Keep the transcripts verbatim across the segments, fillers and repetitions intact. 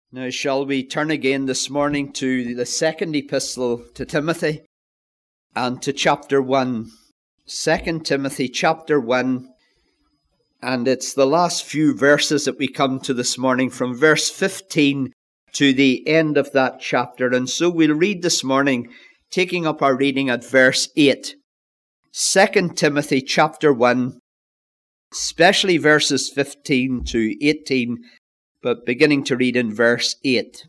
Now shall we turn again this morning to the second epistle to Timothy and to chapter one. Second Timothy chapter one, and it's the last few verses that we come to this morning, from verse fifteen to the end of that chapter. And so we'll read this morning, taking up our reading at verse eight. Second Timothy chapter one, especially verses fifteen to eighteen, but beginning to read in verse eight.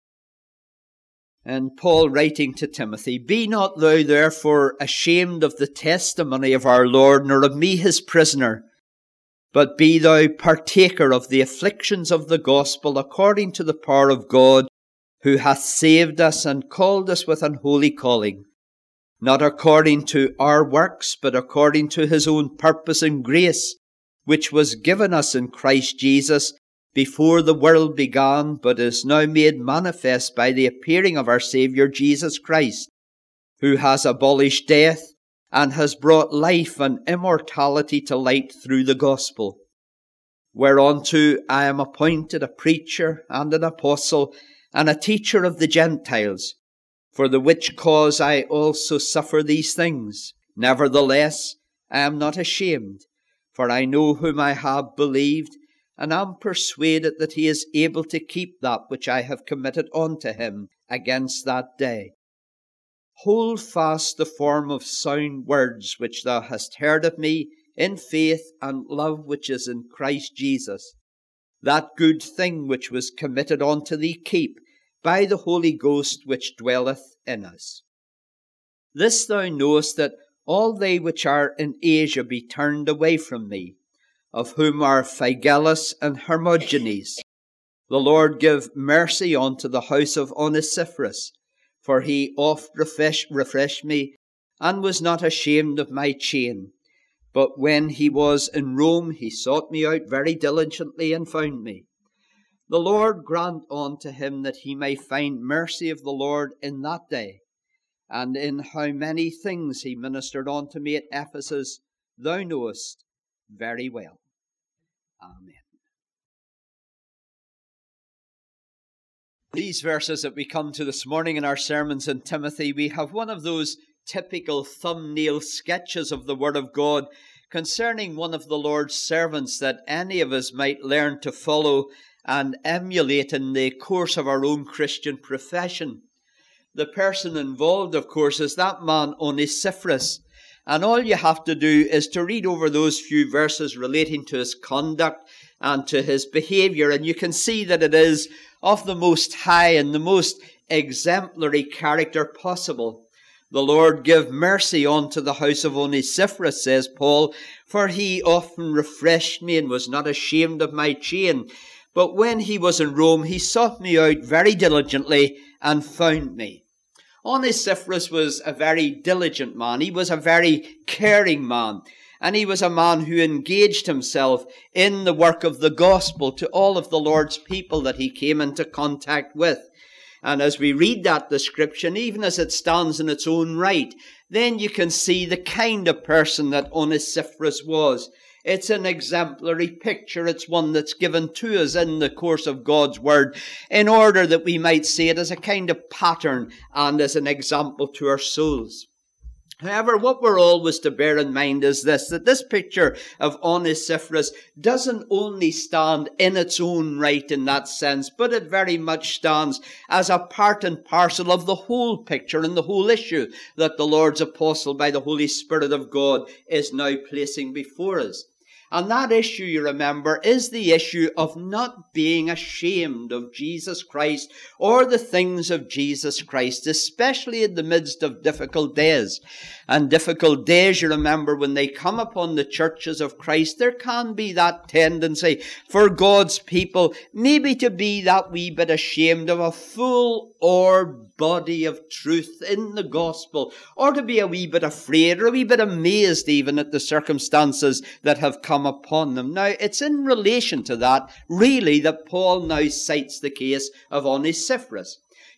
And Paul writing to Timothy, "Be not thou therefore ashamed of the testimony of our Lord, nor of me his prisoner, but be thou partaker of the afflictions of the gospel according to the power of God, who hath saved us and called us with an holy calling, not according to our works, but according to his own purpose and grace, which was given us in Christ Jesus before the world began, but is now made manifest by the appearing of our Saviour Jesus Christ, who has abolished death and has brought life and immortality to light through the gospel, whereunto I am appointed a preacher and an apostle and a teacher of the Gentiles, for the which cause I also suffer these things. Nevertheless, I am not ashamed, for I know whom I have believed, and am persuaded that he is able to keep that which I have committed unto him against that day. Hold fast the form of sound words which thou hast heard of me in faith and love which is in Christ Jesus. That good thing which was committed unto thee keep, by the Holy Ghost which dwelleth in us. This thou knowest, that all they which are in Asia be turned away from me, of whom are Phygellus and Hermogenes. The Lord give mercy unto the house of Onesiphorus, for he oft refresh, refreshed me, and was not ashamed of my chain. But when he was in Rome, he sought me out very diligently, and found me. The Lord grant unto him that he may find mercy of the Lord in that day. And in how many things he ministered unto me at Ephesus, thou knowest very well." Amen. These verses that we come to this morning in our sermons in Timothy, we have one of those typical thumbnail sketches of the Word of God concerning one of the Lord's servants that any of us might learn to follow and emulate in the course of our own Christian profession. The person involved, of course, is that man Onesiphorus. And all you have to do is to read over those few verses relating to his conduct and to his behavior, and you can see that it is of the most high and the most exemplary character possible. The Lord give mercy unto the house of Onesiphorus, says Paul, for he often refreshed me and was not ashamed of my chain. But when he was in Rome, he sought me out very diligently and found me. Onesiphorus was a very diligent man. He was a very caring man. And he was a man who engaged himself in the work of the gospel to all of the Lord's people that he came into contact with. And as we read that description, even as it stands in its own right, then you can see the kind of person that Onesiphorus was. It's an exemplary picture. It's one that's given to us in the course of God's Word in order that we might see it as a kind of pattern and as an example to our souls. However, what we're always to bear in mind is this, that this picture of Onesiphorus doesn't only stand in its own right in that sense, but it very much stands as a part and parcel of the whole picture and the whole issue that the Lord's apostle by the Holy Spirit of God is now placing before us. And that issue, you remember, is the issue of not being ashamed of Jesus Christ or the things of Jesus Christ, especially in the midst of difficult days. And difficult days, you remember, when they come upon the churches of Christ, there can be that tendency for God's people maybe to be that wee bit ashamed of a full or body of truth in the gospel, or to be a wee bit afraid or a wee bit amazed even at the circumstances that have come upon them. Now, it's in relation to that, really, that Paul now cites the case of Onesiphorus.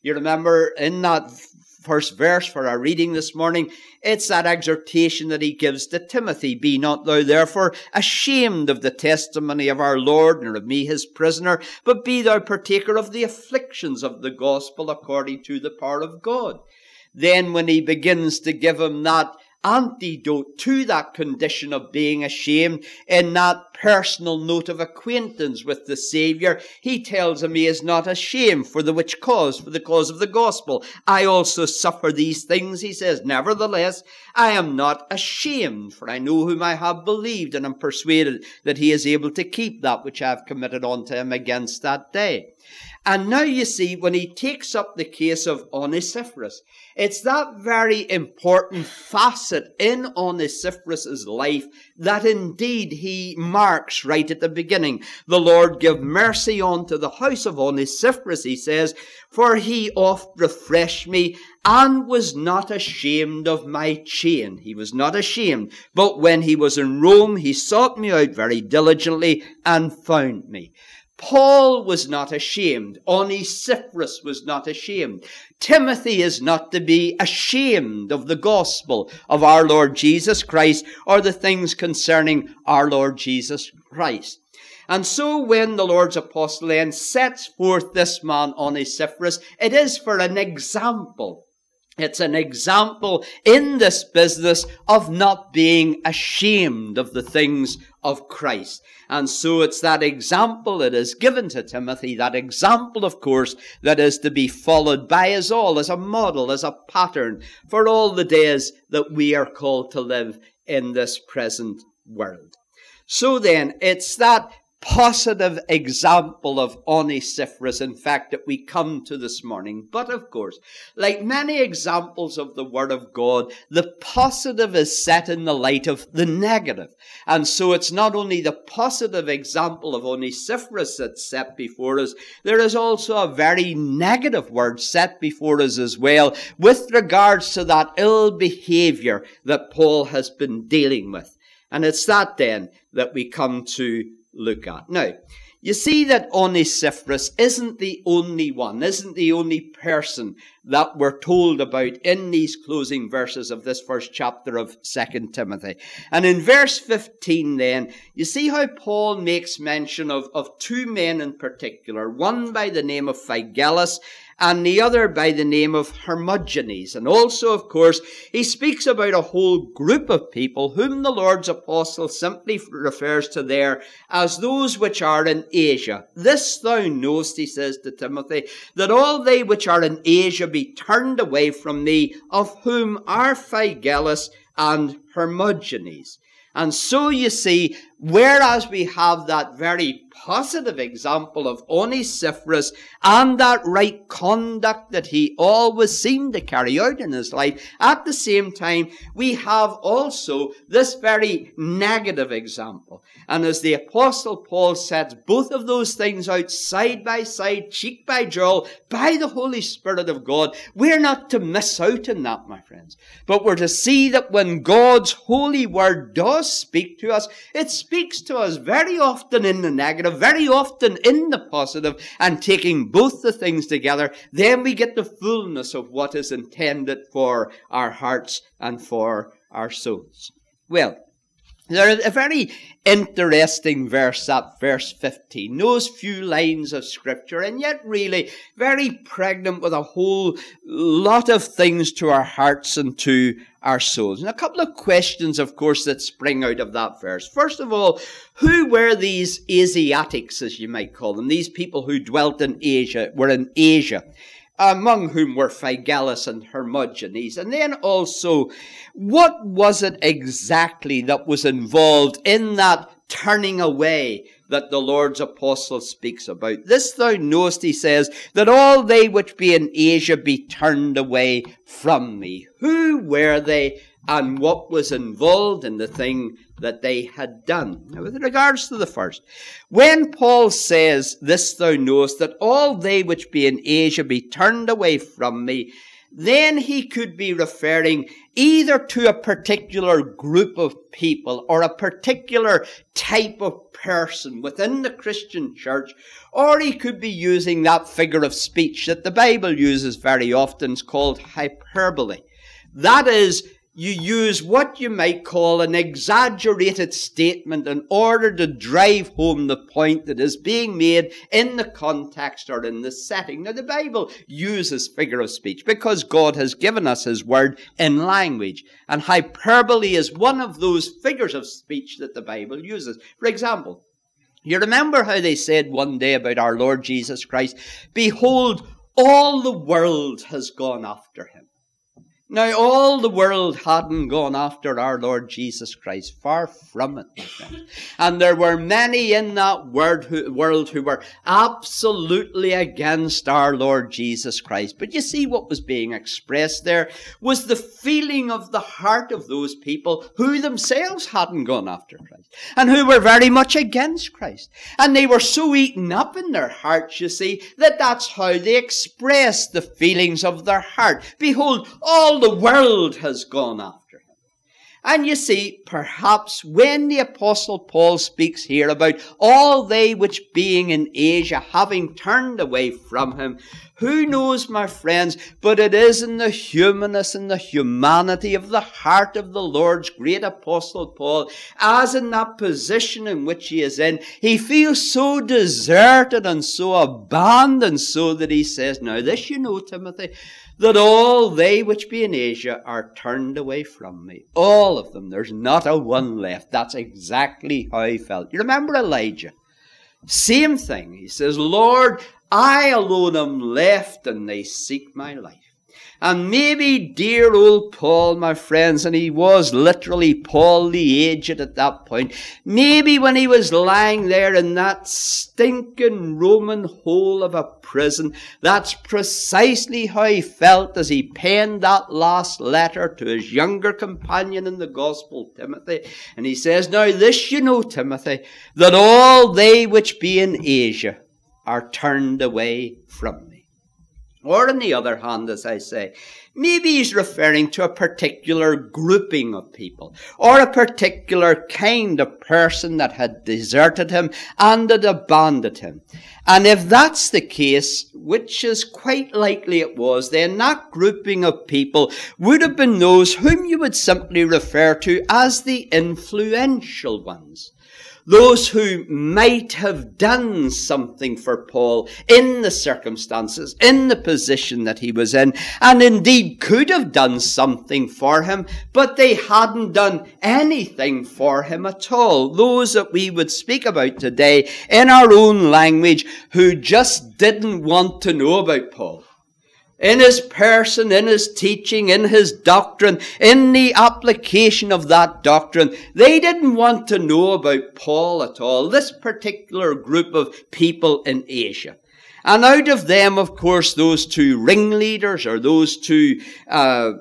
You remember in that first verse for our reading this morning, it's that exhortation that he gives to Timothy. Be not thou therefore ashamed of the testimony of our Lord, nor of me his prisoner, but be thou partaker of the afflictions of the gospel according to the power of God. Then when he begins to give him that antidote to that condition of being ashamed in that personal note of acquaintance with the Saviour, he tells him he is not ashamed for the which cause, for the cause of the gospel. I also suffer these things, he says. Nevertheless, I am not ashamed, for I know whom I have believed, and am persuaded that he is able to keep that which I have committed unto him against that day. And now you see, when he takes up the case of Onesiphorus, it's that very important facet in Onesiphorus' life that indeed he marks right at the beginning. The Lord give mercy unto the house of Onesiphorus, he says, for he oft refreshed me and was not ashamed of my chain. He was not ashamed, but when he was in Rome, he sought me out very diligently and found me. Paul was not ashamed. Onesiphorus was not ashamed. Timothy is not to be ashamed of the gospel of our Lord Jesus Christ or the things concerning our Lord Jesus Christ. And so when the Lord's apostle then sets forth this man Onesiphorus, it is for an example. It's an example in this business of not being ashamed of the things of Christ. And so it's that example that is given to Timothy, that example, of course, that is to be followed by us all as a model, as a pattern for all the days that we are called to live in this present world. So then, it's that positive example of Onesiphorus, in fact, that we come to this morning. But of course, like many examples of the Word of God, the positive is set in the light of the negative. And so it's not only the positive example of Onesiphorus that's set before us, there is also a very negative word set before us as well, with regards to that ill behavior that Paul has been dealing with. And it's that then that we come to look at. Now, you see that Onesiphorus isn't the only one, isn't the only person that we're told about in these closing verses of this first chapter of Second Timothy. And in verse fifteen then, you see how Paul makes mention of, of two men in particular, one by the name of Phygellus and the other by the name of Hermogenes. And also, of course, he speaks about a whole group of people whom the Lord's apostle simply refers to there as those which are in Asia. This thou knowest, he says to Timothy, that all they which are in Asia be turned away from thee, of whom are Phygellus and Hermogenes. And so you see, whereas we have that very positive example of Onesiphorus and that right conduct that he always seemed to carry out in his life, at the same time, we have also this very negative example. And as the Apostle Paul sets both of those things out side by side, cheek by jowl, by the Holy Spirit of God, we're not to miss out in that, my friends. But we're to see that when God's holy word does speak to us, it speaks to us very often in the negative, very often in the positive, and taking both the things together, then we get the fullness of what is intended for our hearts and for our souls. Well, there's a very interesting verse, that verse fifteen. Those few lines of scripture, and yet really very pregnant with a whole lot of things to our hearts and to our souls. And a couple of questions, of course, that spring out of that verse. First of all, who were these Asiatics, as you might call them? These people who dwelt in Asia, were in Asia, among whom were Phygellus and Hermogenes. And then also, what was it exactly that was involved in that turning away that the Lord's apostle speaks about? This thou knowest, he says, that all they which be in Asia be turned away from me. Who were they, and what was involved in the thing that they had done? Now, with regards to the first, when Paul says, this thou knowest, that all they which be in Asia be turned away from me, then he could be referring either to a particular group of people or a particular type of person within the Christian church, or he could be using that figure of speech that the Bible uses very often. It's called hyperbole. That is, you use what you might call an exaggerated statement in order to drive home the point that is being made in the context or in the setting. Now, the Bible uses figure of speech because God has given us his word in language. And hyperbole is one of those figures of speech that the Bible uses. For example, you remember how they said one day about our Lord Jesus Christ, "Behold, all the world has gone after him." Now, all the world hadn't gone after our Lord Jesus Christ. Far from it, my friends. And there were many in that world who, world who were absolutely against our Lord Jesus Christ. But you see, what was being expressed there was the feeling of the heart of those people who themselves hadn't gone after Christ and who were very much against Christ. And they were so eaten up in their hearts, you see, that that's how they expressed the feelings of their heart. Behold, all the world has gone after him. And you see, perhaps when the Apostle Paul speaks here about all they which being in Asia having turned away from him, who knows, my friends, but it is in the humanness and the humanity of the heart of the Lord's great Apostle Paul, as in that position in which he is in, he feels so deserted and so abandoned, so that he says, "Now this you know, Timothy, that all they which be in Asia are turned away from me." All of them. There's not a one left. That's exactly how he felt. You remember Elijah? Same thing. He says, "Lord, I alone am left, and they seek my life." And maybe dear old Paul, my friends, and he was literally Paul the aged at that point, maybe when he was lying there in that stinking Roman hole of a prison, that's precisely how he felt as he penned that last letter to his younger companion in the gospel, Timothy. And he says, "Now this you know, Timothy, that all they which be in Asia are turned away from me." Or on the other hand, as I say, maybe he's referring to a particular grouping of people, or a particular kind of person that had deserted him and had abandoned him. And if that's the case, which is quite likely it was, then that grouping of people would have been those whom you would simply refer to as the influential ones. Those who might have done something for Paul in the circumstances, in the position that he was in, and indeed could have done something for him, but they hadn't done anything for him at all. Those that we would speak about today in our own language, who just didn't want to know about Paul. In his person, in his teaching, in his doctrine, in the application of that doctrine, they didn't want to know about Paul at all, this particular group of people in Asia. And out of them, of course, those two ringleaders, or those two uh,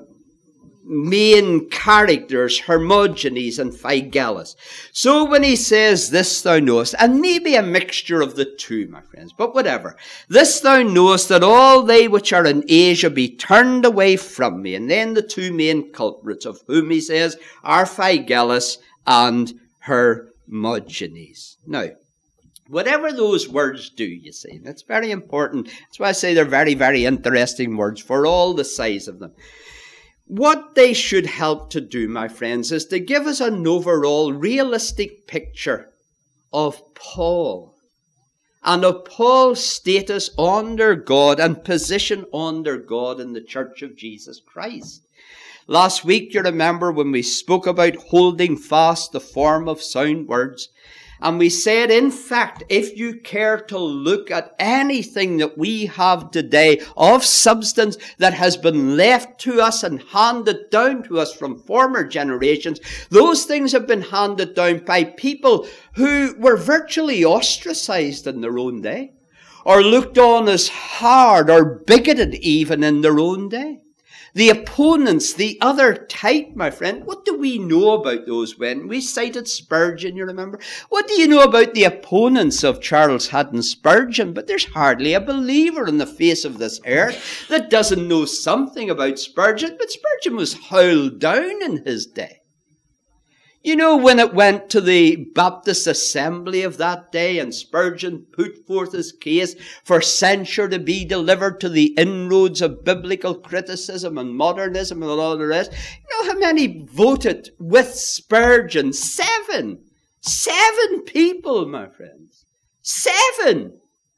main characters, Hermogenes and Phygellus. So when he says, "This thou knowest," and maybe a mixture of the two, my friends, but whatever. "This thou knowest, that all they which are in Asia be turned away from me." And then the two main culprits, of whom he says are Phygellus and Hermogenes. Now, whatever those words do, you see, and it's very important. That's why I say they're very, very interesting words for all the size of them. What they should help to do, my friends, is to give us an overall realistic picture of Paul and of Paul's status under God and position under God in the Church of Jesus Christ. Last week, you remember when we spoke about holding fast the form of sound words, and we said, in fact, if you care to look at anything that we have today of substance that has been left to us and handed down to us from former generations, those things have been handed down by people who were virtually ostracized in their own day, or looked on as hard or bigoted even in their own day. The opponents, the other type, my friend, what do we know about those when we cited Spurgeon, you remember? What do you know about the opponents of Charles Haddon Spurgeon? But there's hardly a believer on the face of this earth that doesn't know something about Spurgeon. But Spurgeon was howled down in his day. You know, when it went to the Baptist Assembly of that day and Spurgeon put forth his case for censure to be delivered to the inroads of biblical criticism and modernism and all the rest, you know how many voted with Spurgeon? Seven. Seven people, my friends. Seven.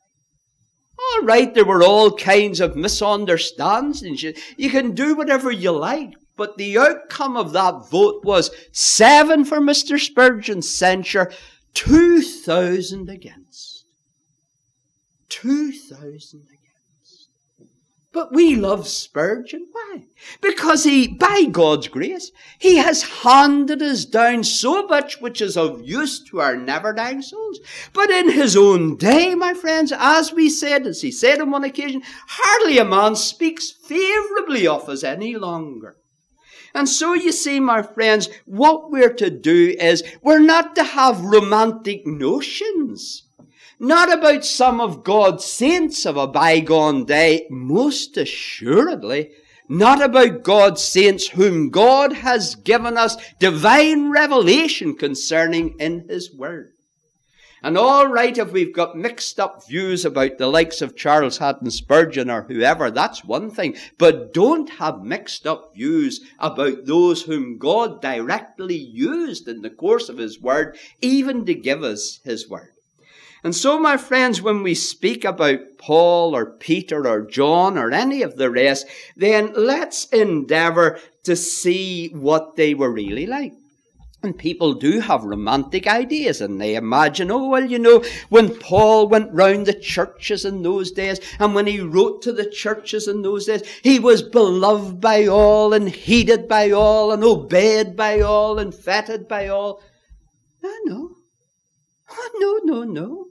All right, there were all kinds of misunderstandings. You can do whatever you like. But the outcome of that vote was seven for Mister Spurgeon's censure, two thousand against. Two thousand against. But we love Spurgeon. Why? Because he, by God's grace, he has handed us down so much which is of use to our never-dying souls. But in his own day, my friends, as we said, as he said on one occasion, hardly a man speaks favourably of us any longer. And so you see, my friends, what we're to do is we're not to have romantic notions. Not about some of God's saints of a bygone day, most assuredly. Not about God's saints whom God has given us divine revelation concerning in His Word. And all right, if we've got mixed up views about the likes of Charles Haddon Spurgeon or whoever, that's one thing. But don't have mixed up views about those whom God directly used in the course of His Word, even to give us His Word. And so, my friends, when we speak about Paul or Peter or John or any of the rest, then let's endeavour to see what they were really like. And people do have romantic ideas, and they imagine, oh, well, you know, when Paul went round the churches in those days, and when he wrote to the churches in those days, he was beloved by all, and heeded by all, and obeyed by all, and feted by all. No, no. Oh, no, no, no.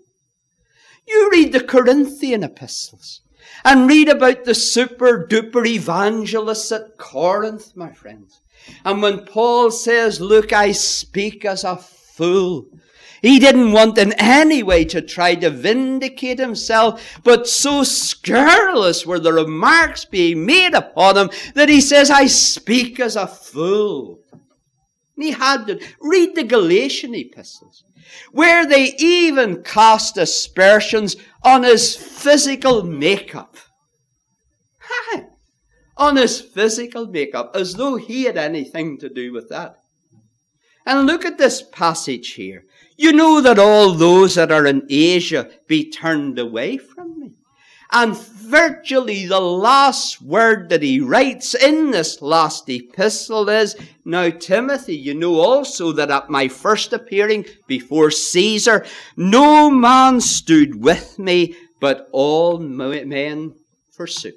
You read the Corinthian epistles, and read about the super-duper evangelists at Corinth, my friends. And when Paul says, look, I speak as a fool, he didn't want in any way to try to vindicate himself, but so scurrilous were the remarks being made upon him that he says, I speak as a fool. And he had to read the Galatian epistles, where they even cast aspersions on his physical makeup. Hi. On his physical makeup, as though he had anything to do with that. And look at this passage here. You know that all those that are in Asia be turned away from me. And virtually the last word that he writes in this last epistle is, now Timothy, you know also that at my first appearing before Caesar, no man stood with me, but all men forsook.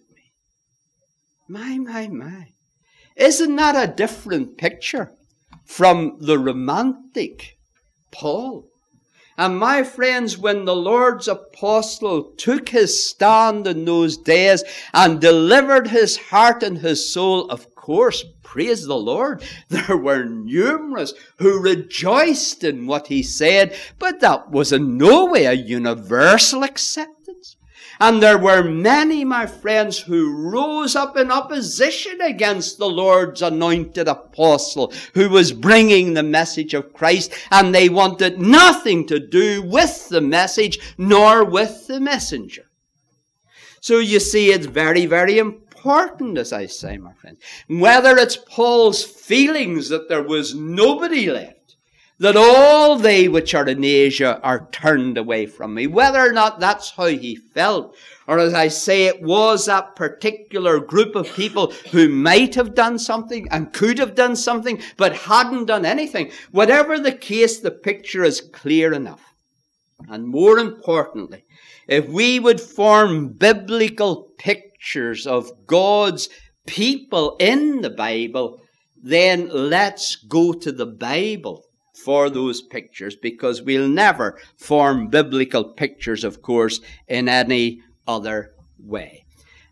My, my, my. Isn't that a different picture from the romantic Paul? And my friends, when the Lord's apostle took his stand in those days and delivered his heart and his soul, of course, praise the Lord, there were numerous who rejoiced in what he said, but that was in no way a universal acceptance. And there were many, my friends, who rose up in opposition against the Lord's anointed apostle who was bringing the message of Christ, and they wanted nothing to do with the message nor with the messenger. So you see, it's very, very important, as I say, my friends. Whether it's Paul's feelings that there was nobody left, that all they which are in Asia are turned away from me, whether or not that's how he felt, or as I say, it was that particular group of people who might have done something and could have done something, but hadn't done anything. Whatever the case, the picture is clear enough. And more importantly, if we would form biblical pictures of God's people in the Bible, then let's go to the Bible for those pictures, because we'll never form biblical pictures, of course, in any other way.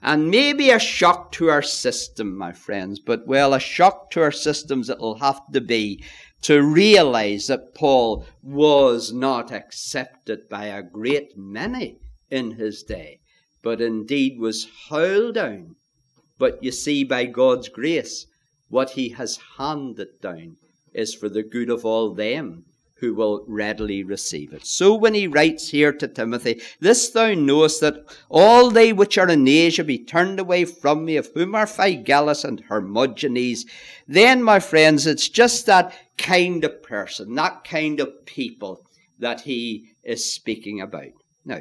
And maybe a shock to our system, my friends, but well, a shock to our systems it'll have to be to realize that Paul was not accepted by a great many in his day, but indeed was howled down. But you see, by God's grace, what he has handed down is for the good of all them who will readily receive it. So when he writes here to Timothy, this thou knowest, that all they which are in Asia be turned away from me, of whom are Phygellus and Hermogenes. Then, my friends, it's just that kind of person, that kind of people that he is speaking about. Now,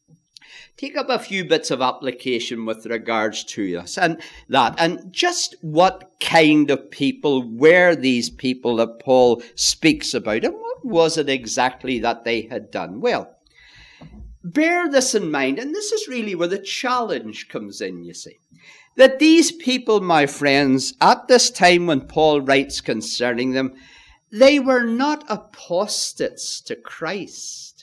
take up a few bits of application with regards to us and that. And just what kind of people were these people that Paul speaks about? And what was it exactly that they had done? Well, bear this in mind, and this is really where the challenge comes in, you see. That these people, my friends, at this time when Paul writes concerning them, they were not apostates to Christ.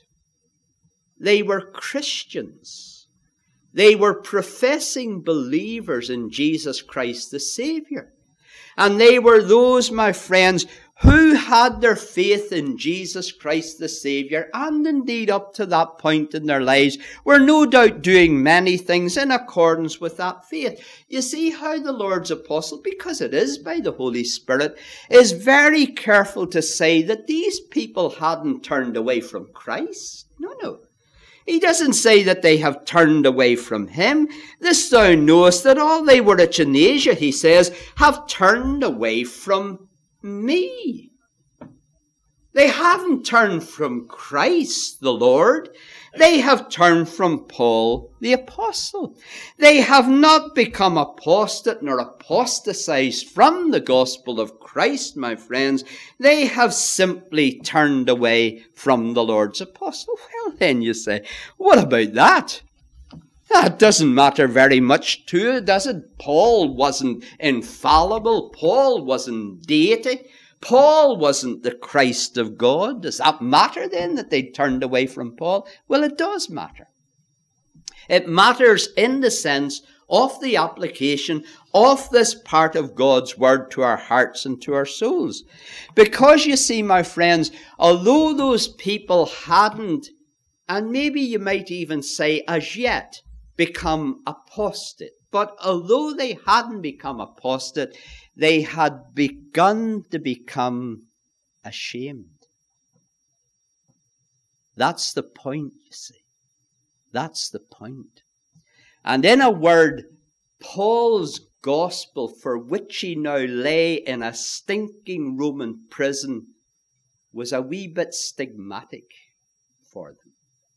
They were Christians. They were professing believers in Jesus Christ the Savior. And they were those, my friends, who had their faith in Jesus Christ the Savior, and indeed up to that point in their lives were no doubt doing many things in accordance with that faith. You see how the Lord's apostle, because it is by the Holy Spirit, is very careful to say that these people hadn't turned away from Christ. No, no. He doesn't say that they have turned away from him. This thou knowest, that all they were at in Asia, he says, have turned away from me. They haven't turned from Christ the Lord. They have turned from Paul the apostle. They have not become apostate nor apostatized from the gospel of Christ, my friends. They have simply turned away from the Lord's apostle. Well, then you say, what about that? That doesn't matter very much to it, does it? Paul wasn't infallible. Paul wasn't deity. Paul wasn't the Christ of God. Does that matter then that they turned away from Paul? Well, it does matter. It matters in the sense of the application of this part of God's word to our hearts and to our souls. Because you see, my friends, although those people hadn't, and maybe you might even say as yet, become apostate, but although they hadn't become apostate, they had begun to become ashamed. That's the point, you see. That's the point. And in a word, Paul's gospel, for which he now lay in a stinking Roman prison, was a wee bit stigmatic for them.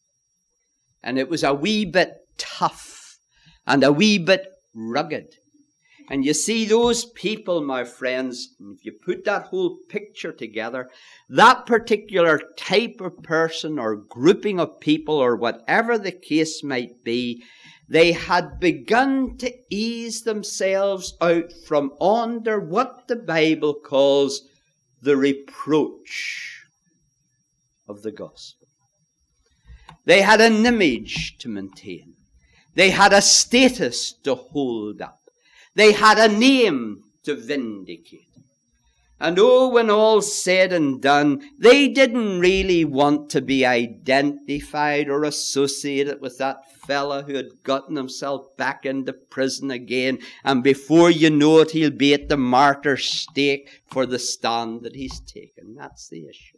And it was a wee bit tough and a wee bit rugged. And you see, those people, my friends, if you put that whole picture together, that particular type of person or grouping of people or whatever the case might be, they had begun to ease themselves out from under what the Bible calls the reproach of the gospel. They had an image to maintain. They had a status to hold up. They had a name to vindicate. And oh, when all's said and done, they didn't really want to be identified or associated with that fella who had gotten himself back into prison again. And before you know it, he'll be at the martyr's stake for the stand that he's taken. That's the issue.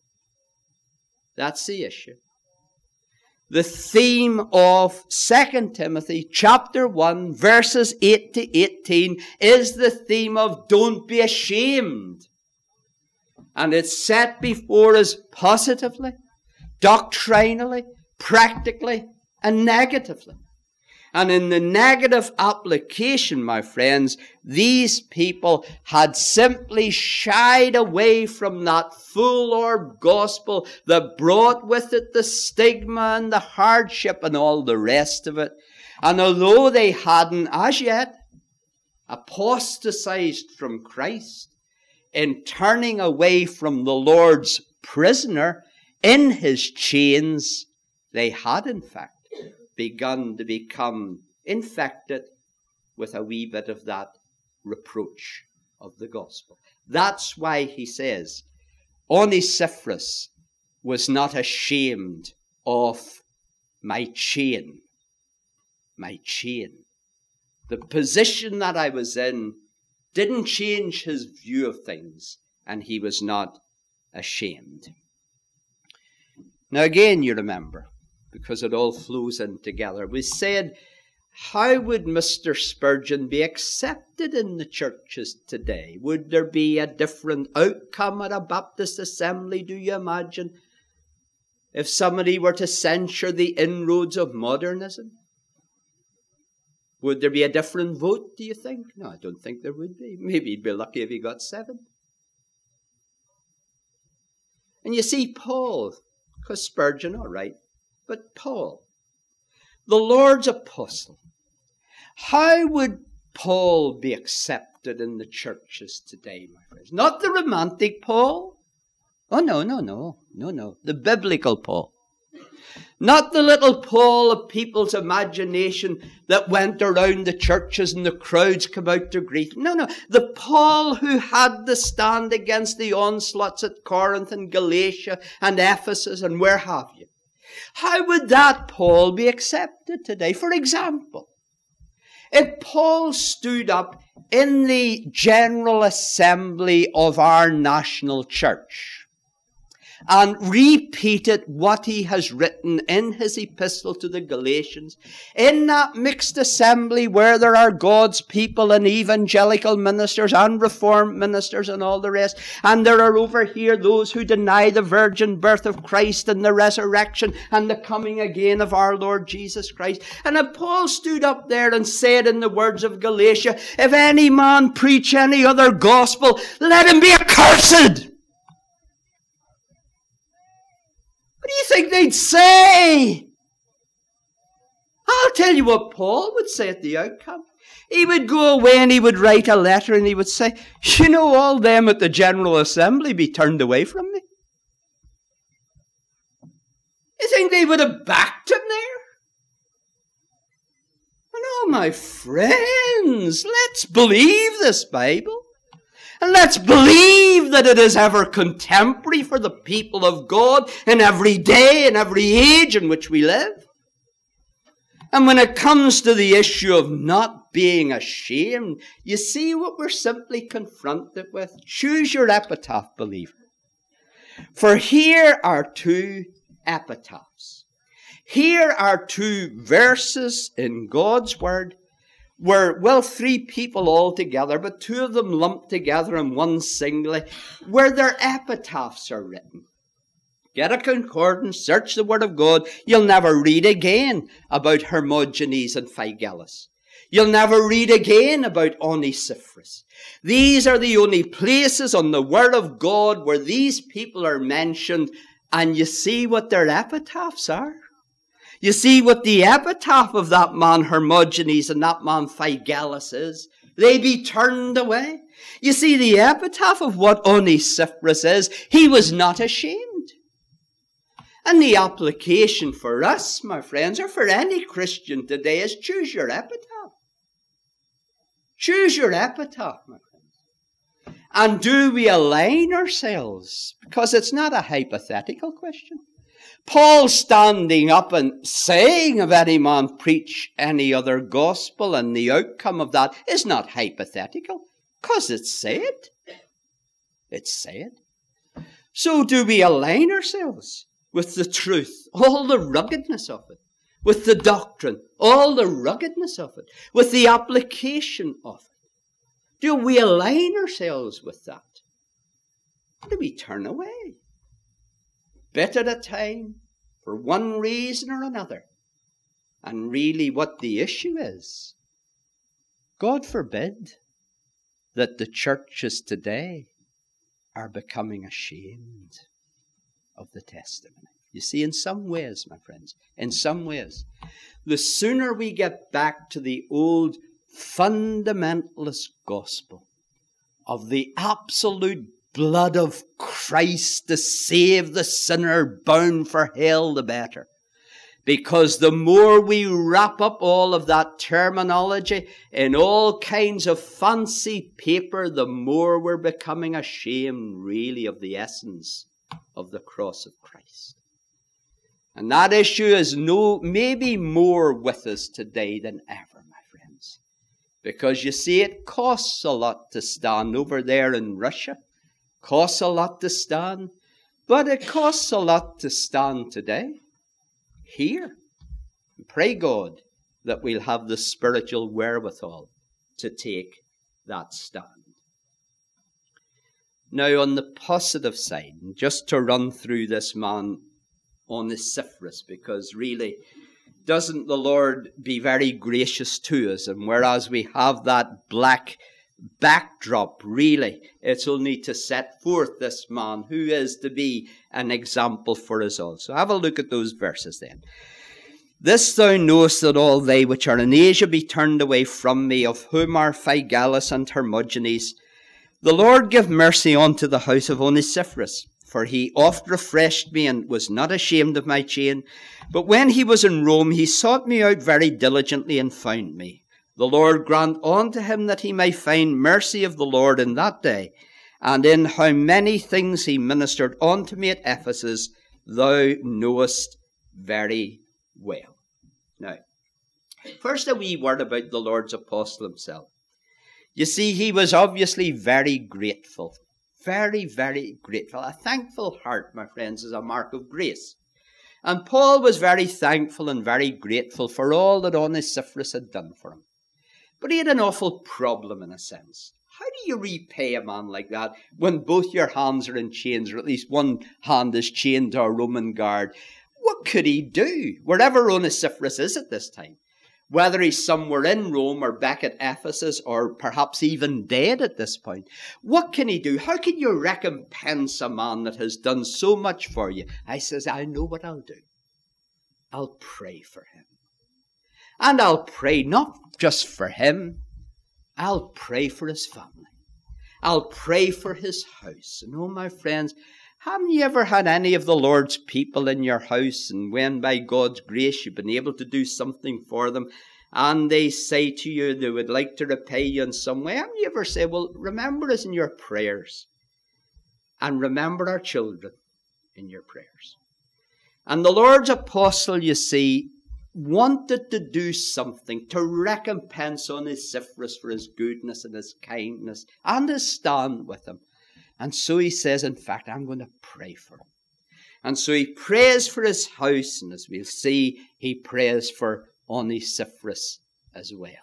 That's the issue. The theme of Second Timothy chapter one, verses eight to eighteen, is the theme of don't be ashamed. And it's set before us positively, doctrinally, practically, and negatively. And in the negative application, my friends, these people had simply shied away from that full-orbed gospel that brought with it the stigma and the hardship and all the rest of it. And although they hadn't as yet apostatized from Christ in turning away from the Lord's prisoner in his chains, they had in fact begun to become infected with a wee bit of that reproach of the gospel. That's why he says, Onesiphorus was not ashamed of my chain. My chain. The position that I was in didn't change his view of things, and he was not ashamed. Now again, you remember, because it all flows in together, we said, how would Mister Spurgeon be accepted in the churches today? Would there be a different outcome at a Baptist assembly, do you imagine, if somebody were to censure the inroads of modernism? Would there be a different vote, do you think? No, I don't think there would be. Maybe he'd be lucky if he got seven. And you see, Paul, because Spurgeon, all right, but Paul, the Lord's apostle, how would Paul be accepted in the churches today, my friends? Not the romantic Paul. Oh, no, no, no, no, no. The biblical Paul. Not the little Paul of people's imagination that went around the churches and the crowds come out to greet him. No, no. The Paul who had to stand against the onslaughts at Corinth and Galatia and Ephesus and where have you. How would that Paul be accepted today? For example, if Paul stood up in the General Assembly of our national church and repeated what he has written in his epistle to the Galatians, in that mixed assembly where there are God's people and evangelical ministers and reformed ministers and all the rest, and there are over here those who deny the virgin birth of Christ and the resurrection and the coming again of our Lord Jesus Christ. And if Paul stood up there and said in the words of Galatia, if any man preach any other gospel, let him be accursed. What do you think they'd say? I'll tell you what Paul would say at the outcome. He would go away and he would write a letter and he would say, you know, all them at the General Assembly be turned away from me. You think they would have backed him there? And oh, my friends, let's believe this Bible. And let's believe that it is ever contemporary for the people of God in every day and every age in which we live. And when it comes to the issue of not being ashamed, you see what we're simply confronted with? Choose your epitaph, believer. For here are two epitaphs. Here are two verses in God's Word where, well, three people all together, but two of them lumped together and one singly, where their epitaphs are written. Get a concordance, search the Word of God. You'll never read again about Hermogenes and Phygellus. You'll never read again about Onesiphorus. These are the only places on the Word of God where these people are mentioned, and you see what their epitaphs are. You see what the epitaph of that man Hermogenes and that man Phygellus is. They be turned away. You see the epitaph of what Onesiphorus is. He was not ashamed. And the application for us, my friends, or for any Christian today is choose your epitaph. Choose your epitaph, my friends. And do we align ourselves? Because it's not a hypothetical question. Paul standing up and saying, if any man preach any other gospel, and the outcome of that is not hypothetical, because it's said. It's said. So do we align ourselves with the truth, all the ruggedness of it, with the doctrine, all the ruggedness of it, with the application of it? Do we align ourselves with that? Or do we turn away? Bit at a time, for one reason or another. And really what the issue is, God forbid that the churches today are becoming ashamed of the testimony. You see, in some ways, my friends, in some ways, the sooner we get back to the old fundamentalist gospel of the absolute blood of Christ to save the sinner bound for hell, the better. Because the more we wrap up all of that terminology in all kinds of fancy paper, the more we're becoming ashamed, really, of the essence of the cross of Christ. And that issue is no, maybe more with us today than ever, my friends. Because you see, it costs a lot to stand over there in Russia. Costs a lot to stand. But it costs a lot to stand today. Here. Pray God that we'll have the spiritual wherewithal to take that stand. Now, on the positive side, just to run through this man Onesiphorus, because really, doesn't the Lord be very gracious to us? And whereas we have that black backdrop, really, it's only to set forth this man who is to be an example for us all. So have a look at those verses then. This thou knowest, that all they which are in Asia be turned away from me, of whom are Phygelus and Hermogenes. The Lord give mercy unto the house of Onesiphorus, for he oft refreshed me and was not ashamed of my chain. But when he was in Rome, he sought me out very diligently and found me. The Lord grant unto him that he may find mercy of the Lord in that day. And in how many things he ministered unto me at Ephesus, thou knowest very well. Now, first a wee word about the Lord's apostle himself. You see, he was obviously very grateful. Very, very grateful. A thankful heart, my friends, is a mark of grace. And Paul was very thankful and very grateful for all that Onesiphorus had done for him. But he had an awful problem in a sense. How do you repay a man like that when both your hands are in chains, or at least one hand is chained to a Roman guard? What could he do, wherever Onesiphorus is at this time? Whether he's somewhere in Rome or back at Ephesus or perhaps even dead at this point. What can he do? How can you recompense a man that has done so much for you? I says, I know what I'll do. I'll pray for him. And I'll pray not just for him. I'll pray for his family. I'll pray for his house. And oh, my friends, haven't you ever had any of the Lord's people in your house, and when by God's grace you've been able to do something for them, and they say to you they would like to repay you in some way? Haven't you ever said, well, remember us in your prayers, and remember our children in your prayers? And the Lord's apostle, you see, wanted to do something to recompense Onesiphorus for his goodness and his kindness and his stand with him. And so he says, in fact, I'm going to pray for him. And so he prays for his house, and as we'll see, he prays for Onesiphorus as well.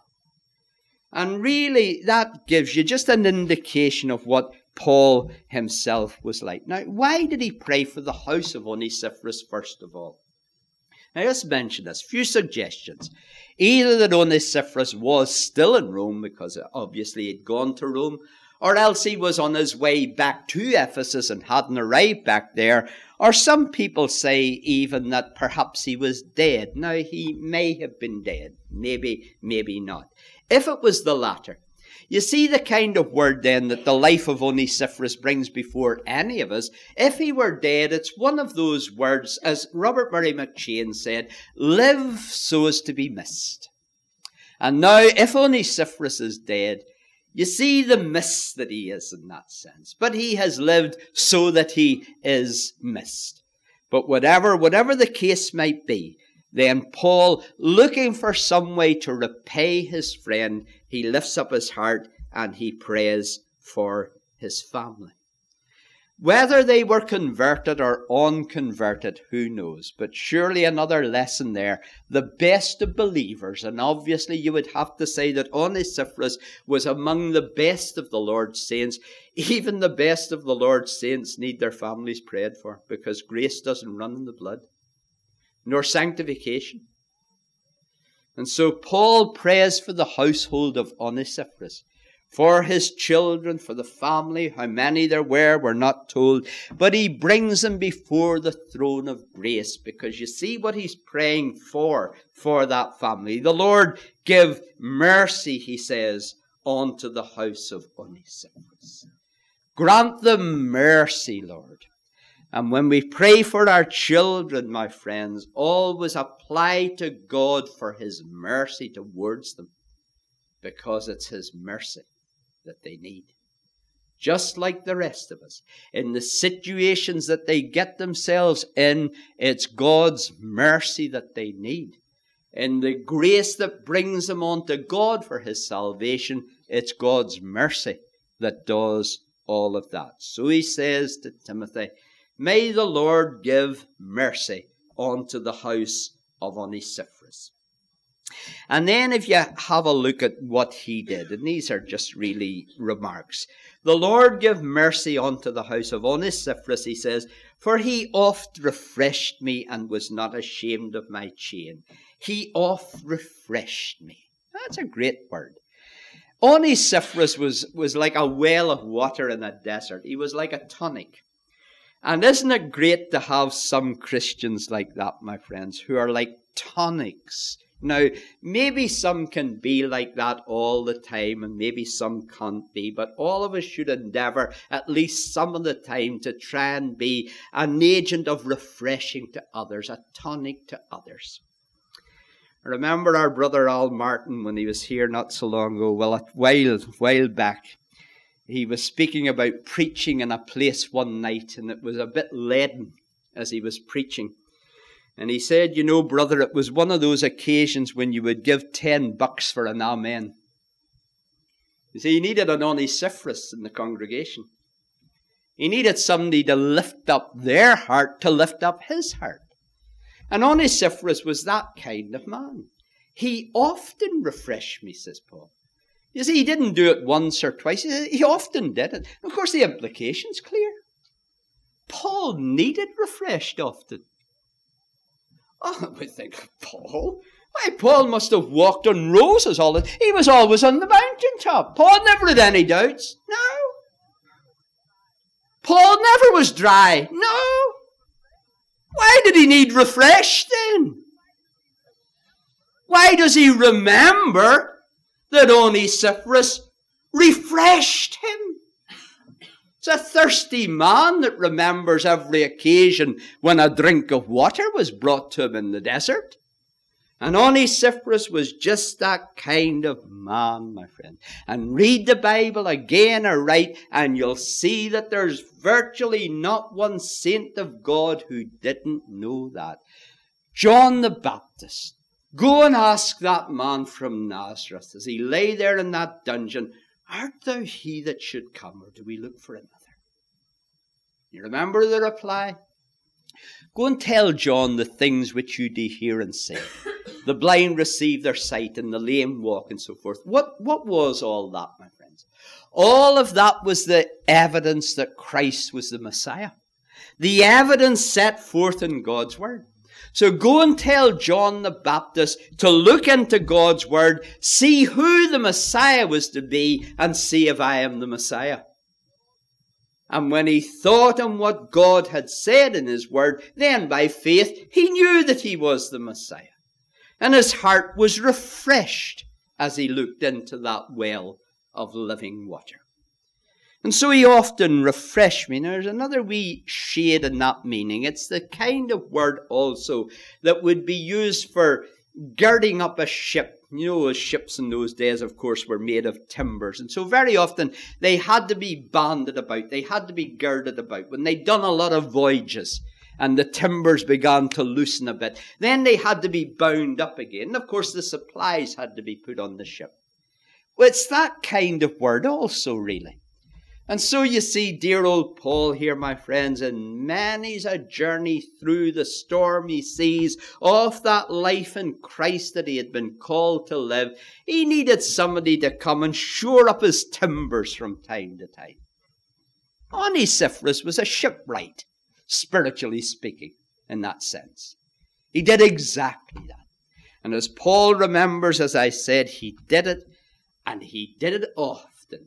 And really, that gives you just an indication of what Paul himself was like. Now, why did he pray for the house of Onesiphorus first of all? Now, let's mention this. Few suggestions. Either that Onesiphorus was still in Rome, because obviously he'd gone to Rome, or else he was on his way back to Ephesus and hadn't arrived back there. Or some people say even that perhaps he was dead. Now, he may have been dead. Maybe, maybe not. If it was the latter, you see the kind of word then that the life of Onesiphorus brings before any of us. If he were dead, it's one of those words, as Robert Murray McCheyne said, live so as to be missed. And now, if Onesiphorus is dead, you see the miss that he is in that sense. But he has lived so that he is missed. But whatever, whatever the case might be, then Paul, looking for some way to repay his friend, he lifts up his heart and he prays for his family. Whether they were converted or unconverted, who knows? But surely another lesson there. The best of believers, and obviously you would have to say that Onesiphorus was among the best of the Lord's saints. Even the best of the Lord's saints need their families prayed for, because grace doesn't run in the blood, nor sanctification. And so Paul prays for the household of Onesiphorus, for his children, for the family. How many there were, we're not told. But he brings them before the throne of grace, because you see what he's praying for, for that family. The Lord give mercy, he says, unto the house of Onesiphorus. Grant them mercy, Lord. And when we pray for our children, my friends, always apply to God for his mercy towards them, because it's his mercy that they need. Just like the rest of us, in the situations that they get themselves in, it's God's mercy that they need. In the grace that brings them onto God for his salvation, it's God's mercy that does all of that. So he says to Timothy, may the Lord give mercy unto the house of Onesiphorus. And then if you have a look at what he did, and these are just really remarks. The Lord give mercy unto the house of Onesiphorus, he says, for he oft refreshed me and was not ashamed of my chain. He oft refreshed me. That's a great word. Onesiphorus was, was like a well of water in a desert. He was like a tonic. And isn't it great to have some Christians like that, my friends, who are like tonics? Now, maybe some can be like that all the time, and maybe some can't be, but all of us should endeavour at least some of the time to try and be an agent of refreshing to others, a tonic to others. I remember our brother Al Martin, when he was here not so long ago, well, a while, while back, he was speaking about preaching in a place one night, and it was a bit leaden as he was preaching. And he said, you know, brother, it was one of those occasions when you would give ten bucks for an amen. You see, he needed an Onesiphorus in the congregation. He needed somebody to lift up their heart, to lift up his heart. And Onesiphorus was that kind of man. He often refreshed me, says Paul. You see, he didn't do it once or twice. He often did it. Of course, the implication's clear. Paul needed refreshed often. Oh, we think, Paul? Why, Paul must have walked on roses all the time. He was always on the mountaintop. Paul never had any doubts. No. Paul never was dry. No. Why did he need refreshed then? Why does he remember that Onesiphorus refreshed him? It's a thirsty man that remembers every occasion when a drink of water was brought to him in the desert. And Onesiphorus was just that kind of man, my friend. And read the Bible again or right, and you'll see that there's virtually not one saint of God who didn't know that. John the Baptist. Go and ask that man from Nazareth as he lay there in that dungeon, art thou he that should come, or do we look for another? You remember the reply? Go and tell John the things which you do hear and say. The blind receive their sight, and the lame walk, and so forth. What, what was all that, my friends? All of that was the evidence that Christ was the Messiah. The evidence set forth in God's Word. So go and tell John the Baptist to look into God's Word, see who the Messiah was to be, and see if I am the Messiah. And when he thought on what God had said in his Word, then by faith he knew that he was the Messiah. And his heart was refreshed as he looked into that well of living water. And so he often refreshed me. Now, there's another wee shade in that meaning. It's the kind of word also that would be used for girding up a ship. You know, ships in those days, of course, were made of timbers. And so very often they had to be banded about. They had to be girded about. When they'd done a lot of voyages and the timbers began to loosen a bit, then they had to be bound up again. And of course, the supplies had to be put on the ship. Well, it's that kind of word also, really. And so you see dear old Paul here, my friends, and many's a journey through the stormy seas of that life in Christ that he had been called to live. He needed somebody to come and shore up his timbers from time to time. Onesiphorus was a shipwright, spiritually speaking, in that sense. He did exactly that. And as Paul remembers, as I said, he did it, and he did it often.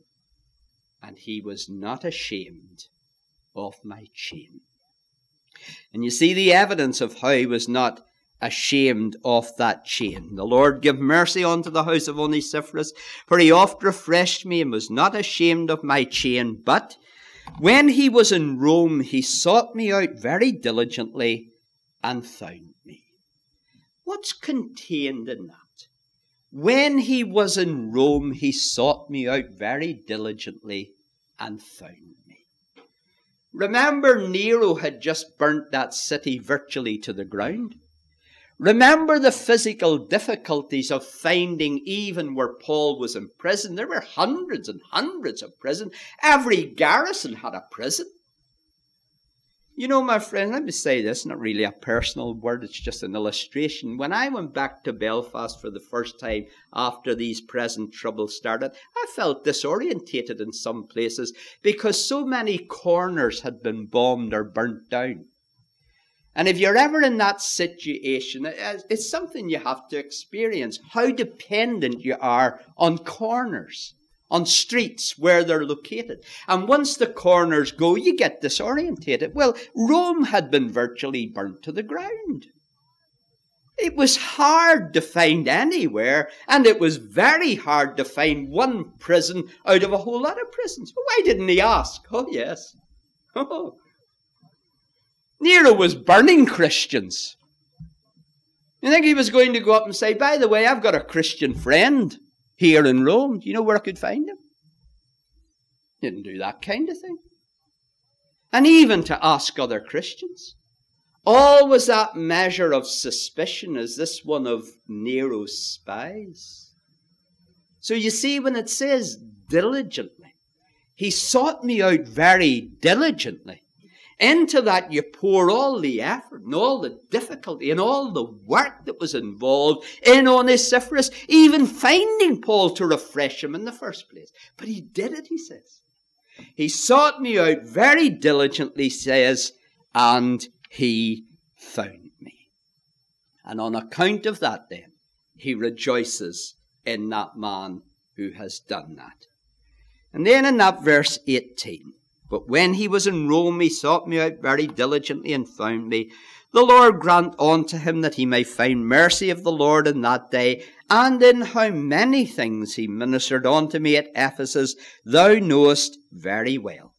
And he was not ashamed of my chain. And you see the evidence of how he was not ashamed of that chain. The Lord give mercy unto the house of Onesiphorus, for he oft refreshed me and was not ashamed of my chain. But When he was in Rome, he sought me out very diligently and found me. What's contained in that? When he was in Rome, he sought me out very diligently and found me. Remember, Nero had just burnt that city virtually to the ground. Remember the physical difficulties of finding even where Paul was in prison. There were hundreds and hundreds of prisons. Every garrison had a prison. You know, my friend, let me say this, not really a personal word, it's just an illustration. When I went back to Belfast for the first time after these present troubles started, I felt disorientated in some places because so many corners had been bombed or burnt down. And if you're ever in that situation, it's something you have to experience, how dependent you are on corners, on streets where they're located. And once the corners go, you get disorientated. Well, Rome had been virtually burnt to the ground. It was hard to find anywhere, and it was very hard to find one prison out of a whole lot of prisons. Why didn't he ask? Oh, yes. Oh. Nero was burning Christians. You think he was going to go up and say, by the way, I've got a Christian friend here in Rome. Do you know where I could find him? Didn't do that kind of thing. And even to ask other Christians. Always that measure of suspicion. Is this one of Nero's spies? So you see, when it says diligently, he sought me out very diligently. Into that you pour all the effort and all the difficulty and all the work that was involved in Onesiphorus, even finding Paul to refresh him in the first place. But he did it, he says. He sought me out very diligently, says, and he found me. And on account of that then, he rejoices in that man who has done that. And then in that verse eighteen, but when he was in Rome, he sought me out very diligently and found me. The Lord grant unto him that he may find mercy of the Lord in that day, and in how many things he ministered unto me at Ephesus, thou knowest very well.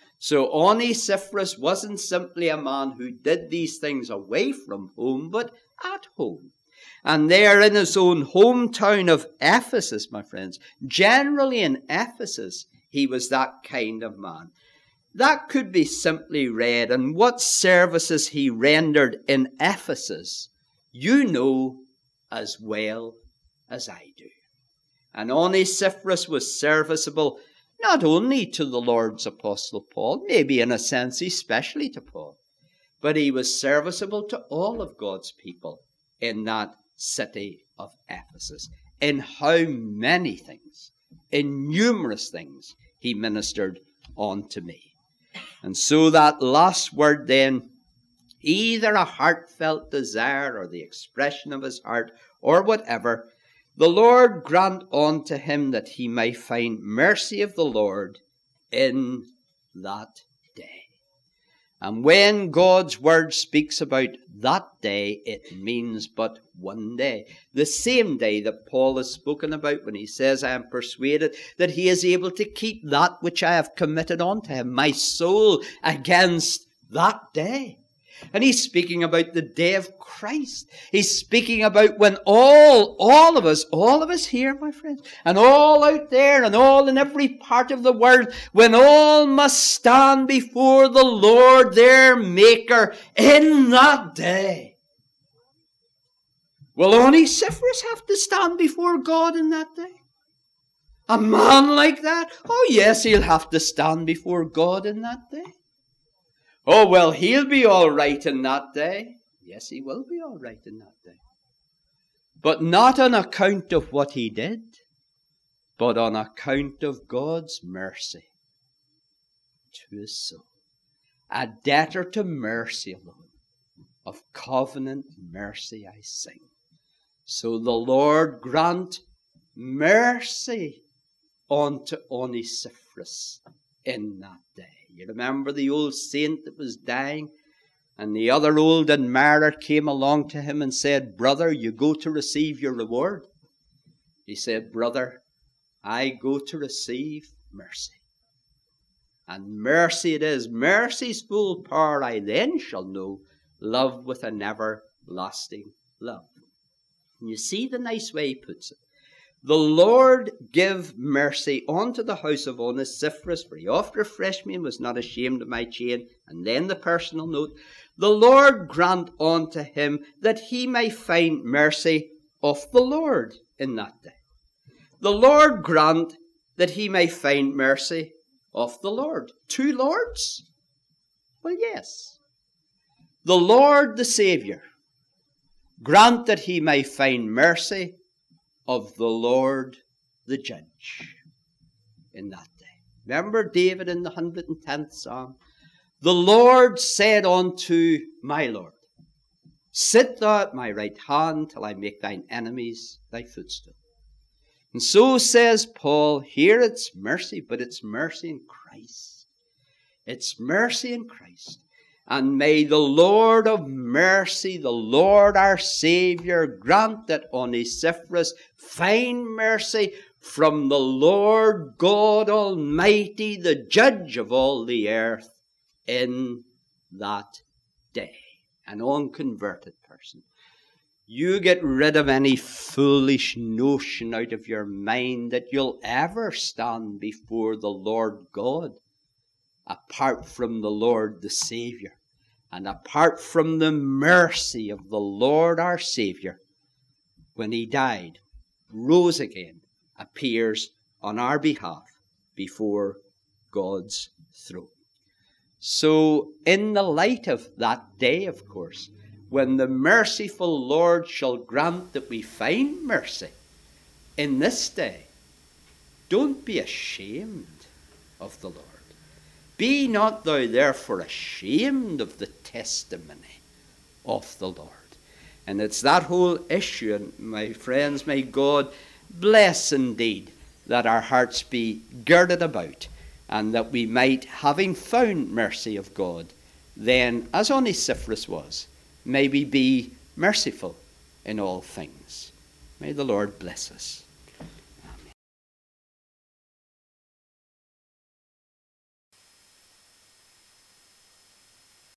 So Onesiphorus wasn't simply a man who did these things away from home, but at home. And there in his own hometown of Ephesus, my friends, generally in Ephesus, he was that kind of man. That could be simply read, and what services he rendered in Ephesus, you know as well as I do. And Onesiphorus was serviceable not only to the Lord's apostle Paul, maybe in a sense especially to Paul, but he was serviceable to all of God's people in that city of Ephesus. In how many things, in numerous things, he ministered unto me. And so that last word then, either a heartfelt desire or the expression of his heart or whatever, the Lord grant unto him that he may find mercy of the Lord in that day. And when God's word speaks about that day, it means but one day. The same day that Paul has spoken about when he says, I am persuaded that he is able to keep that which I have committed unto him, my soul, against that day. And he's speaking about the day of Christ. He's speaking about when all, all of us, all of us here, my friends, and all out there and all in every part of the world, when all must stand before the Lord their Maker in that day. Will Onesiphorus have to stand before God in that day? A man like that? Oh yes, he'll have to stand before God in that day. Oh, well, he'll be all right in that day. Yes, he will be all right in that day. But not on account of what he did, but on account of God's mercy to his soul. A debtor to mercy alone. Of covenant mercy I sing. So the Lord grant mercy unto Onesiphorus in that day. You remember the old saint that was dying, and the other old admirer came along to him and said, brother, you go to receive your reward. He said, brother, I go to receive mercy. And mercy it is, mercy's full power I then shall know, love with an everlasting love. And you see the nice way he puts it. The Lord give mercy unto the house of Onesiphorus, for he oft refreshed me and was not ashamed of my chain. And then the personal note, the Lord grant unto him that he may find mercy of the Lord in that day. The Lord grant that he may find mercy of the Lord. Two Lords? Well, yes. The Lord, the Saviour, grant that he may find mercy of the Lord, the Judge, in that day. Remember David in the one hundred tenth Psalm? The Lord said unto my Lord, sit thou at my right hand till I make thine enemies thy footstool. And so says Paul, here it's mercy, but it's mercy in Christ. It's mercy in Christ. And may the Lord of mercy, the Lord our Saviour, grant that Onesiphorus find mercy from the Lord God Almighty, the Judge of all the earth, in that day. An unconverted person. You get rid of any foolish notion out of your mind that you'll ever stand before the Lord God apart from the Lord the Saviour and apart from the mercy of the Lord our Saviour when he died, rose again, appears on our behalf before God's throne. So in the light of that day, of course, when the merciful Lord shall grant that we find mercy in this day, don't be ashamed of the Lord. Be not thou therefore ashamed of the testimony of the Lord. And it's that whole issue, and my friends, may God bless indeed that our hearts be girded about, and that we might, having found mercy of God, then, as Onesiphorus was, may we be merciful in all things. May the Lord bless us.